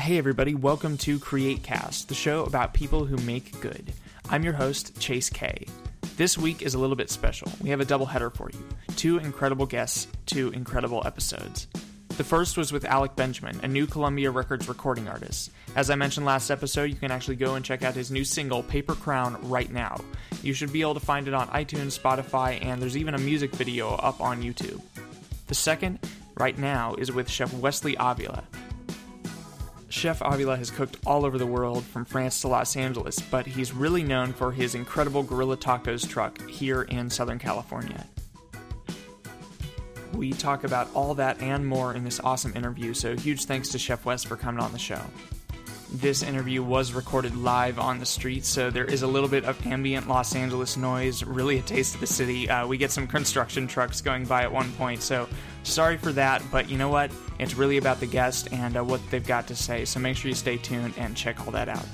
Hey everybody, welcome to CreateCast, the show about people who make good. I'm your host, Chase K. This week is a little bit special. We have a doubleheader for you. 2 incredible guests, 2 incredible episodes. The first was with Alec Benjamin, a new Columbia Records recording artist. As I mentioned last episode, you can actually go and check out his new single, Paper Crown, right now. You should be able to find it on iTunes, Spotify, and there's even a music video up on YouTube. The second, right now, is with Chef Wesley Avila. Chef Avila has cooked all over the world, from France to Los Angeles, but he's really known for his incredible Guerrilla Tacos truck here in Southern California. We talk about all that and more in this awesome interview, so huge thanks to Chef Wes for coming on the show. This interview was recorded live on the street, so there is a little bit of ambient Los Angeles noise, really a taste of the city. We get some construction trucks going by at one point, so sorry for that, but you know what? It's really about the guest and what they've got to say, so make sure you stay tuned and check all that out.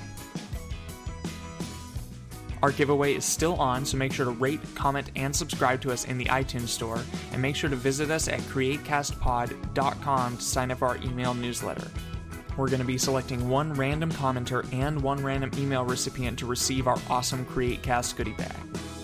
Our giveaway is still on, so make sure to rate, comment, and subscribe to us in the iTunes store, and make sure to visit us at createcastpod.com to sign up for our email newsletter. We're going to be selecting one random commenter and one random email recipient to receive our awesome CreateCast goodie bag.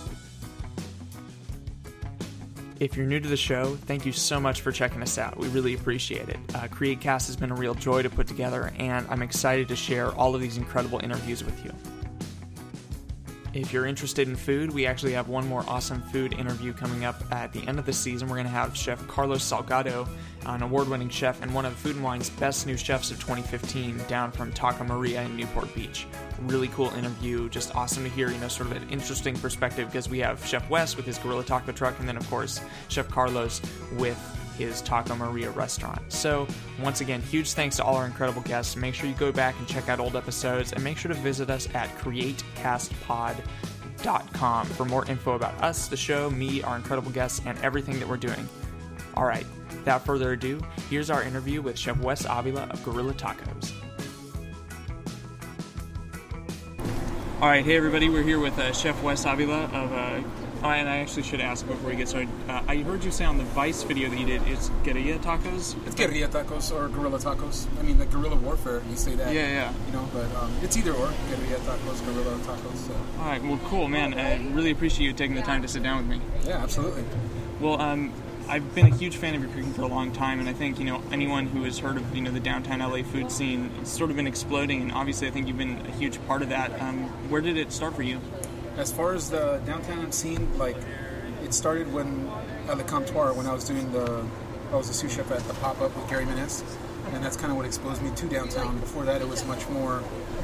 If you're new to the show, thank you so much for checking us out. We really appreciate it. CreateCast has been a real joy to put together, and I'm excited to share all of these incredible interviews with you. If you're interested in food, we actually have one more awesome food interview coming up at the end of the season. We're going to have Chef Carlos Salgado, an award-winning chef and one of Food & Wine's best new chefs of 2015, down from Taco Maria in Newport Beach. Really cool interview, just awesome to hear, sort of an interesting perspective, because we have Chef Wes with his Guerrilla Taco truck, and then of course Chef Carlos with his Taco Maria restaurant. So, once again, huge thanks to all our incredible guests. Make sure you go back and check out old episodes, and make sure to visit us at createcastpod.com for more info about us, the show, me, our incredible guests, and everything that we're doing. Alright, without further ado, here's our interview with Chef Wes Avila of Guerrilla Tacos. Alright, hey everybody, we're here with Chef Wes Avila of and I actually should ask before we get started. I heard you say on the Vice video that you did, it's Guerrilla Tacos? It's Guerrilla Tacos or Guerrilla Tacos. I mean, the guerrilla warfare, you say that. Yeah. But it's either or. Guerrilla Tacos, Guerrilla Tacos. So. All right, well, cool, man. I really appreciate you taking the time to sit down with me. Yeah, absolutely. Well, I've been a huge fan of your cooking for a long time, and I think, anyone who has heard of, the downtown LA food scene, it's sort of been exploding, and obviously I think you've been a huge part of that. Where did it start for you? As far as the downtown scene, it started when at Le Comptoir, when I was a sous chef at the Pop-Up with Gary Menez, and that's kind of what exposed me to downtown. Before that, it was much more,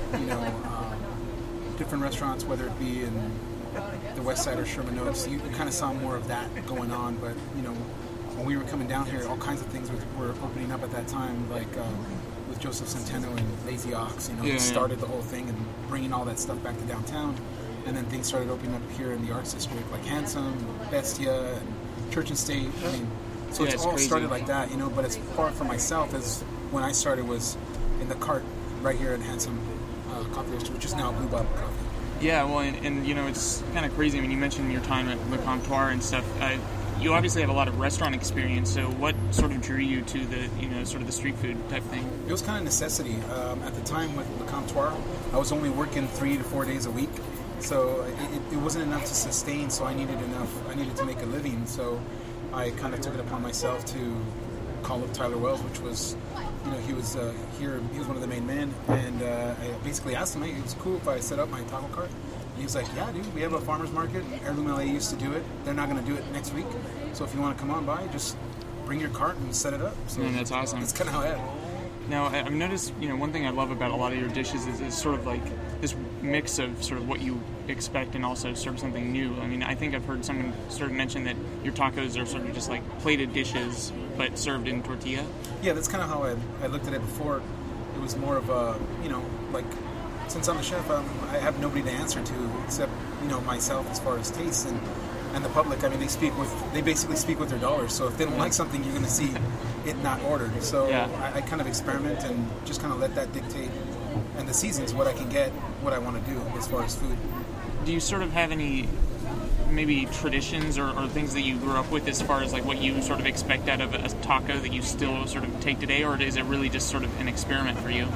different restaurants, whether it be in the West Side or Sherman Oaks. You kind of saw more of that going on, but, when we were coming down here, all kinds of things were opening up at that time, with Joseph Centeno and Lazy Ox, started the whole thing and bringing all that stuff back to downtown. And then things started opening up here in the arts district, like Handsome, Bestia, and Church and State. So it's all crazy. Started like that, But as far for myself, as when I started was in the cart right here at Handsome Coffee Roaster, which is now Blue Bottle Coffee. Yeah, well, and it's kind of crazy. I mean, you mentioned your time at Le Comptoir and stuff. You obviously have a lot of restaurant experience. So what sort of drew you to the, sort of the street food type thing? It was kind of necessity. At the time with Le Comptoir, I was only working 3 to 4 days a week. So it wasn't enough to sustain, so I needed to make a living. So I kind of took it upon myself to call up Tyler Wells, which was, he was here, he was one of the main men, and I basically asked him, hey, it was cool if I set up my taco cart. And he was like, yeah, dude, we have a farmer's market, and Heirloom LA used to do it. They're not going to do it next week, so if you want to come on by, just bring your cart and set it up. So that's awesome. That's kind of how it happened. Now, I've noticed, one thing I love about a lot of your dishes is sort of like this mix of sort of what you expect and also sort of something new. I mean, I think I've heard someone sort of mention that your tacos are sort of just like plated dishes, but served in tortilla. Yeah, that's kind of how I looked at it before. It was more of a, since I'm a chef, I have nobody to answer to except, myself as far as taste and the public. I mean, they basically speak with their dollars. So if they don't like something, you're going to see it not ordered. So yeah. I kind of experiment and just kind of let that dictate. And the seasons, what I can get, what I want to do as far as food. Do you sort of have any maybe traditions or things that you grew up with as far as like what you sort of expect out of a taco that you still sort of take today, or is it really just sort of an experiment for you?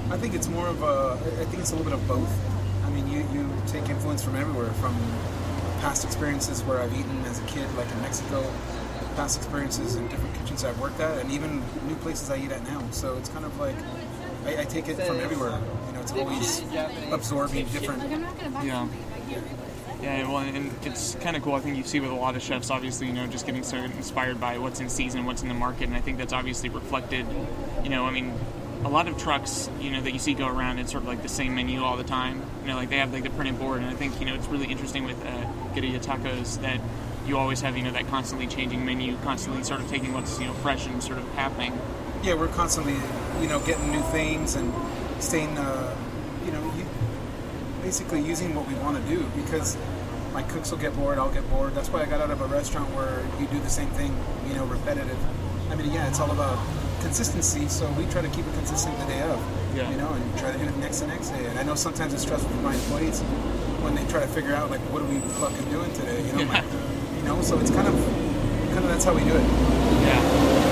I think it's more of I think it's a little bit of both. I mean, you take influence from everywhere, from past experiences where I've eaten as a kid, like in Mexico, past experiences in different kitchens I've worked at, and even new places I eat at now. So it's kind of like I take it from everywhere. You know, it's always absorbing different. Yeah. Yeah, well, and it's kind of cool. I think you see with a lot of chefs, obviously, you know, just getting so inspired by what's in season, what's in the market, and I think that's obviously reflected, you know, I mean, a lot of trucks, you know, that you see go around, it's sort of like the same menu all the time. You know, like they have like the printed board, and I think, you know, it's really interesting with Guerrilla Tacos that you always have, you know, that constantly changing menu, constantly sort of taking what's, you know, fresh and sort of happening. Yeah, we're constantly, you know, getting new things and staying, you know, basically using what we want to do, because my cooks will get bored, I'll get bored. That's why I got out of a restaurant where you do the same thing, you know, repetitive. I mean, yeah, it's all about consistency, so we try to keep it consistent the day of, you know, and try to hit it the next day. And I know sometimes it's stressful for my employees when they try to figure out, like, what are we fucking doing today, you know? Yeah. You know, so it's kind of that's how we do it. Yeah.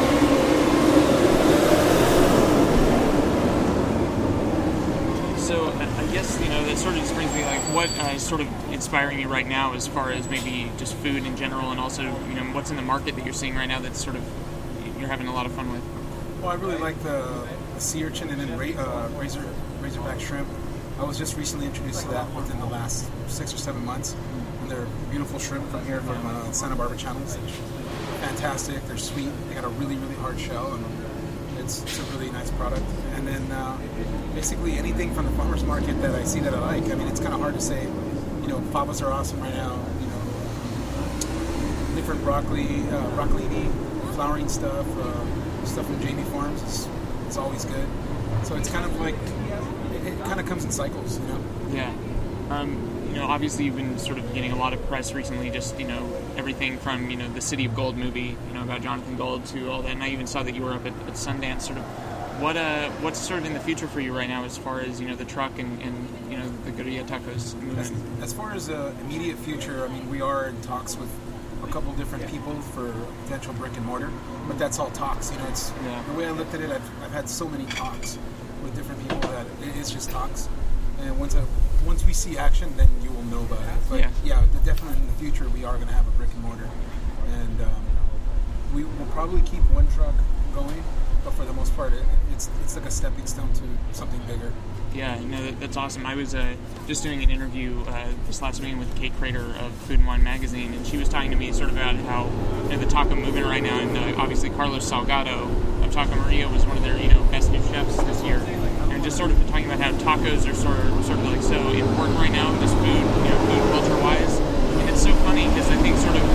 So I guess, you know, that sort of just brings me, like, what is sort of inspiring you right now as far as maybe just food in general, and also, you know, what's in the market that you're seeing right now that's sort of you're having a lot of fun with? Well, I really like the sea urchin and then razorback shrimp. I was just recently introduced to that within the last 6 or 7 months. And they're beautiful shrimp from here, from Santa Barbara channels. They're fantastic. They're sweet. They got a really, really hard shell, and it's a really nice product. And then basically anything from the farmer's market that I see that I like. I mean, it's kind of hard to say. You know, fabas are awesome right now. You know, different broccolini, flowering stuff, stuff from JB Farms. It's always good. So it's kind of like it kind of comes in cycles, you know. Yeah. You know, obviously you've been sort of getting a lot of press recently, just, you know, everything from, you know, the City of Gold movie, you know, about Jonathan Gold, to all that. And I even saw that you were up at Sundance. Sort of, what's sort of in the future for you right now as far as, you know, the truck and you know, the Guerrilla Tacos movement? As far as the immediate future, I mean, we are in talks with a couple different people for potential brick and mortar, but that's all talks. You know, it's the way I looked at it. I've had so many talks with different people that it's just talks. And once we see action, then you will know about it. But definitely in the future, we are going to have a brick and mortar, and we will probably keep one truck going. But for the most part, it's like a stepping stone to something bigger. Yeah, no, that's awesome. I was just doing an interview this last week with Kate Crater of Food and Wine Magazine, and she was talking to me sort of about how, you know, the taco movement right now, and obviously Carlos Salgado of Taco Maria was one of their, you know, best new chefs this year. And just sort of talking about how tacos are sort of like so important right now in this food, you know, food culture wise. And it's so funny because I think sort of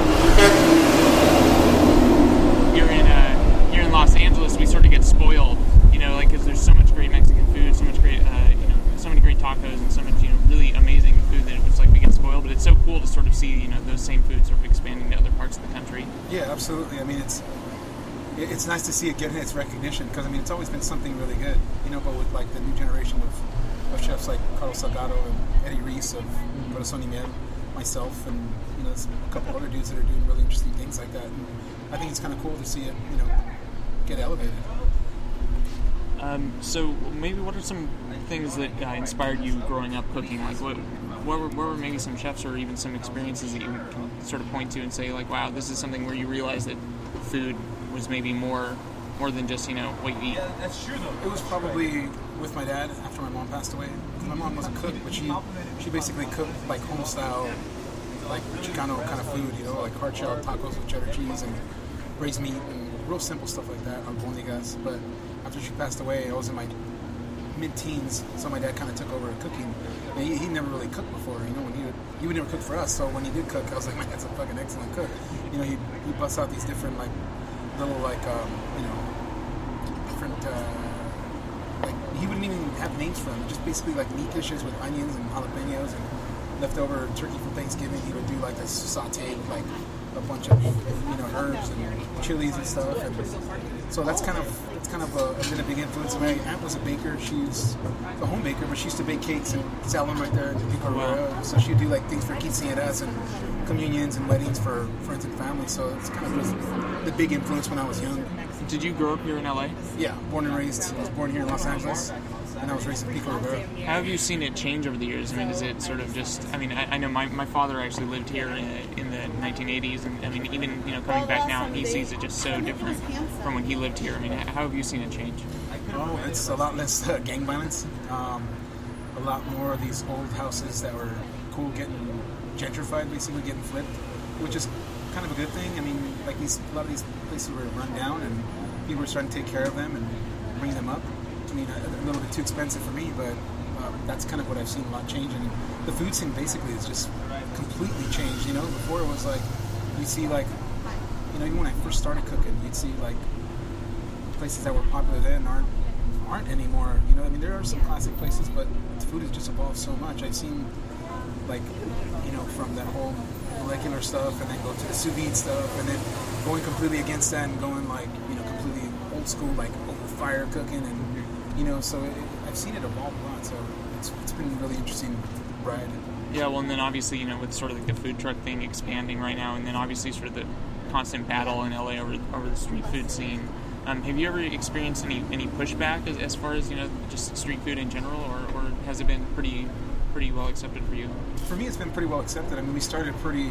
here in Los Angeles, we sort of get spoiled, you know, like, because there's so much great Mexican food, so much great, you know, so many great tacos, and so much, you know, really amazing food that it's like we get spoiled. But it's so cool to sort of see, you know, those same foods sort of expanding to other parts of the country. Yeah, absolutely. I mean, it's nice to see it getting its recognition, because I mean, it's always been something really good, you know. But with like the new generation of chefs like Carlos Salgado and Eddie Reese of Corazon y Miel, myself, and, you know, a couple other dudes that are doing really interesting things like that. And I think it's kind of cool to see it, you know, get elevated. So maybe what are some things that inspired you growing up cooking? Like what were maybe some chefs or even some experiences that you can sort of point to and say, like, wow, this is something where you realize that food was maybe more than just, you know, what you eat? Yeah, that's true though. It was probably with my dad after my mom passed away. My mom was a cook, but she basically cooked like home style, like Chicano kind of food, you know, like hard shell tacos with cheddar cheese and braised meat and real simple stuff like that, albóndigas. But after she passed away, I was in my mid-teens, so my dad kind of took over cooking. And he never really cooked before, you know. He would never cook for us, so when he did cook, I was like, man, that's a fucking excellent cook. You know, he busts out these different, like, little, like, you know, different, like, he wouldn't even have names for them. Just basically, like, meat dishes with onions and jalapenos and leftover turkey from Thanksgiving. He would do, like, a saute with, like, a bunch of, you know, herbs and chilies and stuff. And so that's kind of been a big influence. My aunt was a baker. She's a home baker, but she used to bake cakes and sell them right there in Pico Rivera. So she'd do, like, things for quinceañeras and communions and weddings for friends and family. So it's kind of was the big influence when I was young. Did you grow up here in LA? Yeah, born and raised. I was born here in Los Angeles, and I was raised in Pico Rivera. How have you seen it change over the years? I mean, is it sort of just... I mean, I know my father actually lived here in the 1980s, and I mean, even, coming back now, he sees it just so different from when he lived here. I mean, how have you seen it change? Oh, it's a lot less gang violence. A lot more of these old houses that were cool getting gentrified, basically getting flipped, which is kind of a good thing. I mean, like a lot of these places were run down, and people were starting to take care of them and bring them up. I mean, a little bit too expensive for me, but that's kind of what I've seen a lot change. And the food scene basically is just completely changed. Before it was like, you see like, even when I first started cooking, you'd see like places that were popular then aren't anymore. I mean, there are some classic places, but the food has just evolved so much. I've seen like, from that whole molecular stuff, and then go to the sous vide stuff, and then going completely against that and going like, completely old school, like over fire cooking, and so I've seen it evolve a lot. So it's been a really interesting ride. Yeah, well, and then obviously, with sort of like the food truck thing expanding right now, and then obviously sort of the constant battle in LA over the street food scene. Have you ever experienced any pushback as far as just street food in general, or has it been pretty well accepted for you? For me, it's been pretty well accepted. I mean, we started pretty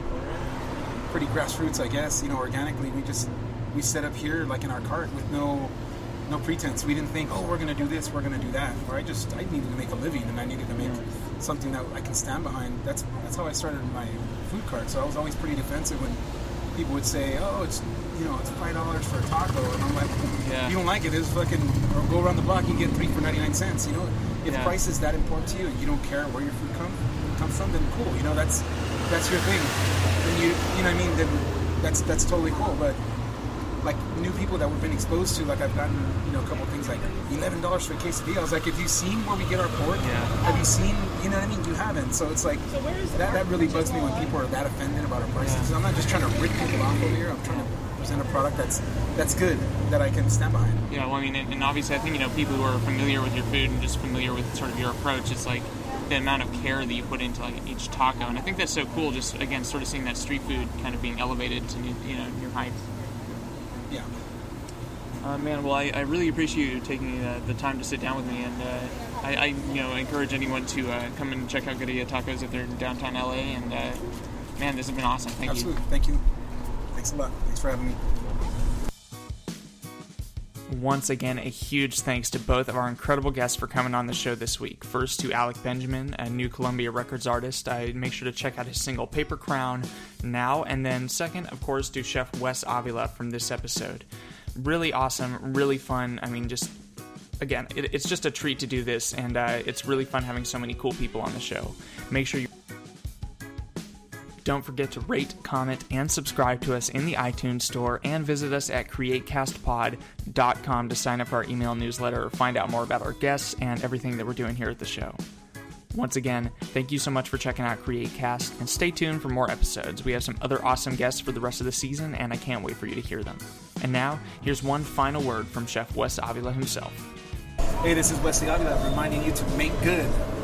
grassroots, I guess. Organically, we set up here like in our cart with no pretense. We didn't think, we're going to do this, we're going to do that. Or I needed to make a living, and I needed to make something that I can stand behind. That's how I started my food cart. So I was always pretty defensive when people would say, it's it's $5 for a taco, and I'm like, you don't like it, it's fucking, or go around the block, you get 3 for 99 cents. If price is that important to you, and you don't care where your food comes from, then cool. That's your thing. Then then that's totally cool. But like new people that we've been exposed to, like I've gotten a couple of things like $11 for a quesadilla. I was like, have you seen where we get our pork? Have you seen? You haven't. So it's like that really bugs me when people are that offended about our prices. Because I'm not just trying to rip people off over here. I'm trying to present a product that's good, that I can stand behind. Yeah, well, I mean, and obviously I think people who are familiar with your food and just familiar with sort of your approach, it's like the amount of care that you put into like each taco, and I think that's so cool. Just again, sort of seeing that street food kind of being elevated to new heights. Yeah. Man, well, I really appreciate you taking the time to sit down with me, and I encourage anyone to come and check out Guerrilla Tacos if they're in downtown LA. And man, this has been awesome. Thank you. Absolutely. Thank you. Thanks a lot. Thanks for having me. Once again, a huge thanks to both of our incredible guests for coming on the show this week. First to Alec Benjamin, a new Columbia Records artist. Make sure to check out his single Paper Crown now. And then second, of course, to Chef Wes Avila from this episode. Really awesome, really fun. I mean, just, again, it's just a treat to do this, and it's really fun having so many cool people on the show. Make sure you don't forget to rate, comment, and subscribe to us in the iTunes store, and visit us at createcastpod.com to sign up for our email newsletter or find out more about our guests and everything that we're doing here at the show. Once again, thank you so much for checking out CreateCast, and stay tuned for more episodes. We have some other awesome guests for the rest of the season, and I can't wait for you to hear them. And now, here's one final word from Chef Wes Avila himself. Hey, this is Wesley Avila reminding you to make good.